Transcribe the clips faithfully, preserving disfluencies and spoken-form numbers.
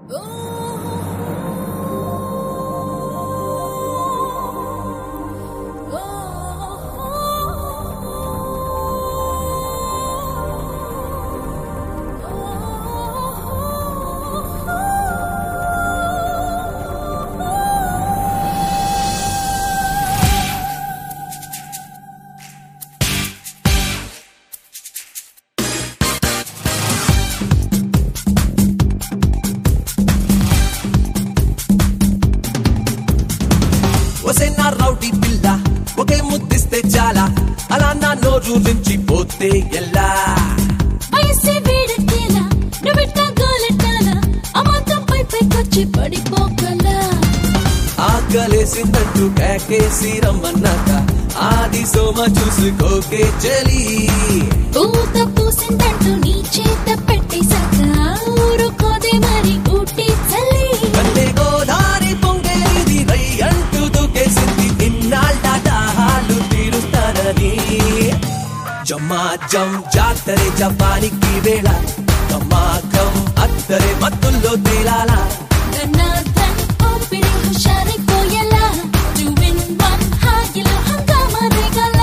rowdy పిల్ల ఒకే ముద్దిస్తే చాలా అలా నా నోరు నుంచి పోతే ఎలా వయసే వేడెక్కేలా నువ్విట్టా గోలెట్టాలా అమాంతం పై పైకొచ్చి పడిపోకలా ఆకలేసిందంటూ కేకేసి రమ్మన్నాక ఆది సోమ చూసుకోకే చలి పూత పూసిందంటూ నీ చేత పెట్టేశాక ఊరుకోదే మరి ఊటీ చల్లి కల్లే గోదారి పొంగేది రై అంటూ దూకేసింది ఇన్నాళ్ళ దాహాలు తీరుస్తానని జమ్మా జం జాతరే జపానికి వేళ కమ్మాకం అత్తరే మత్తుల్లో తేలాలా గన్నాథన్ ఓపిరి హుషారైపోయేలా టూ ఇన్ వన్ హాయిలో హంగామా రేగల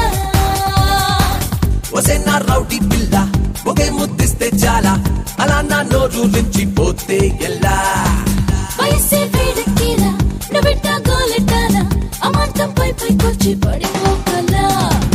ఒసే నా రౌడీ పిల్ల ఒకే ముద్దిస్తే చాలా అలా నా నోరు నుంచి పోతే ఎలా వయసే వేడెక్కేలా నువ్విట్టా గోలెట్టాలా అమాంతం పై పైకొచ్చి పడిపోకలా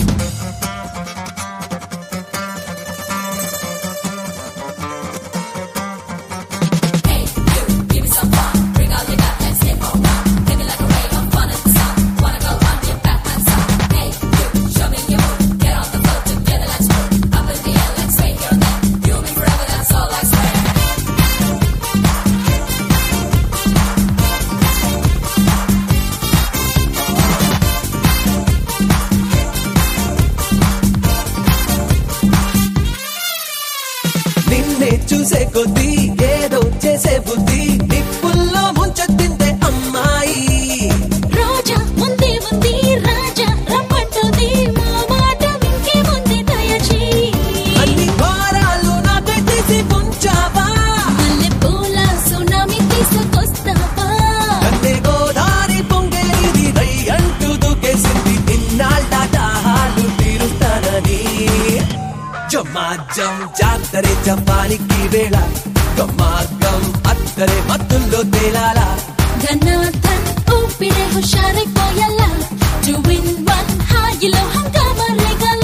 నిన్నే చూసే కొద్దీ ఏదో చేసే బుద్ధి నిప్పుల్లో ముంచెత్తిందే అమ్మాయి రోజా ముందే ఉంది రాజా రమ్మంటుంది మా మాట వింకే ముందే దయచేయి అన్ని భారాలు నాపై తీసి ఉంచావా మల్లె పూల సునామీ తీసుకొస్తావా కన్నే గోదారి పొంగేది రై అంటూ దూకేసింది ఇన్నాళ్ళ దాహాలు తీరుస్తానని జమాజం జాతరే జపానికి వేళ గమ్మాగం అత్తరే మత్తుల్లో తేలాలా గన్నాథన్ ఊపిరే హుషారైపోయేలా టూ ఇన్ వన్ హాయిలో హంగామా రేగల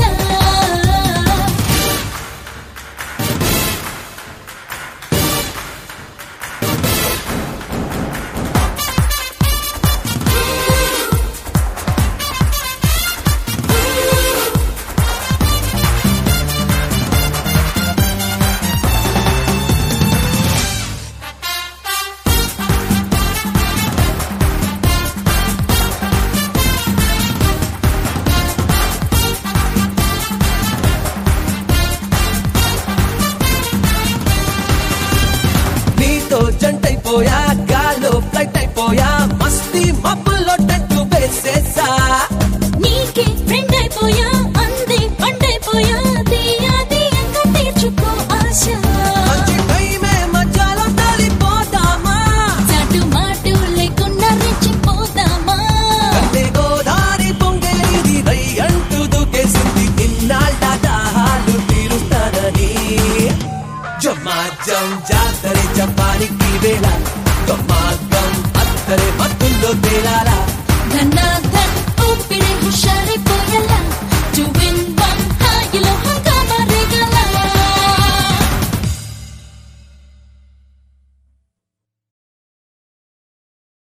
నీతో జంటైపోయా గాల్లో ఫ్లైట్ అయిపోయా మస్తీ మబ్బుల్లో టెంటు వేసేసా నీకే ఫ్రెండ్ అయిపోయా అందే పండైపోయా దేయా దేయంగా తీర్చుకో ఆశ మంచి టైమే మధ్యలో తలిపోతామా చాటు మాటు లేకుండా రెచ్చిపోదామా కన్నే గోదారి పొంగేది రై అంటూ దూకేసింది ఇన్నాళ్ళ దాహాలు తీరుస్తానని జమాజం జాతరే జపానికి వేళ గమ్మాగం అత్తరే మత్తుల్లో తేలా